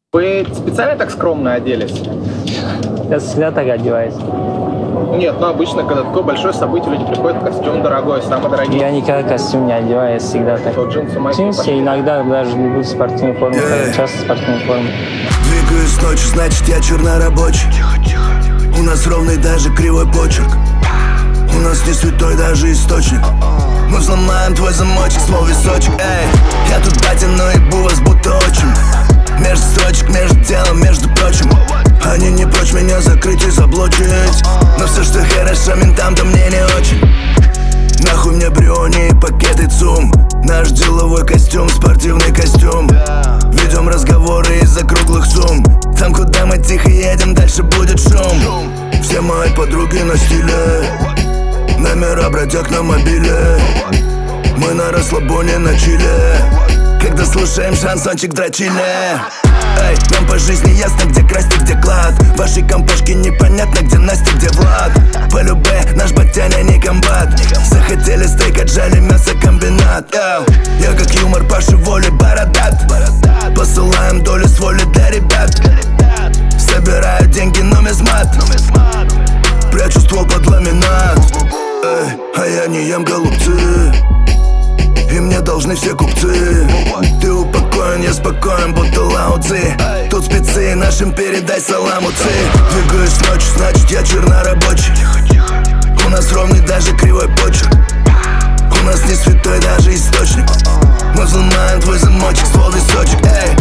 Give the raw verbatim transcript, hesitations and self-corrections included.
Вы специально так скромно оделись? Я всегда так одеваюсь. Нет, ну обычно, когда такое большое событие, люди приходят, костюм дорогой, самый дорогий. Я никогда костюм не одеваю, я всегда так. Вот джинсы, майки, Джинсы, пошли. иногда даже люблю спортивную форму, Yeah. часто спортивную форму. Двигаюсь ночью, значит я чернорабочий. У нас ровный даже кривой почерк. У нас не святой даже источник. Мы взломаем твой замочек, ствол височек. Эй, я тут батя, но ебу вас будто отчим. Между строчек, между делом, между прочим. Они не прочь меня закрыть и заблочить. Но все, что хорошо ментам, то мне не очень. Нахуй мне бриони и пакеты ЦУМ. Наш деловой костюм, спортивный костюм. Ведем разговоры из-за круглых сумм. Там, куда мы тихо едем, дальше будет шум. Все мои подруги на стиле. Номера бродяг на мобиле. Мы на расслабоне на чиле. Когда слушаем шансончик дрочили. Эй, нам по жизни ясно, где красть и где клад. Вашей компашке непонятно, где Настя, где Влад. По любе наш батяня не комбат. Захотели стейк, отжали мясокомбинат. Йоу. Я как юмор Паши Воли бородат. Посылаем долю с воли для ребят. Собираю деньги нумизмат. Прячу ствол под ламинат. Эй, а я не ем голубцы. И мне должны все купцы. Ты упокоен, я спокоен, будто лаудзи. Тут спецы, нашим передай салам уцы. Двигаюсь ночью, значит я чернорабочий. У нас ровный даже кривой почерк. У нас не святой даже источник. Мы взломаем твой замочек, ствол височек. Эй,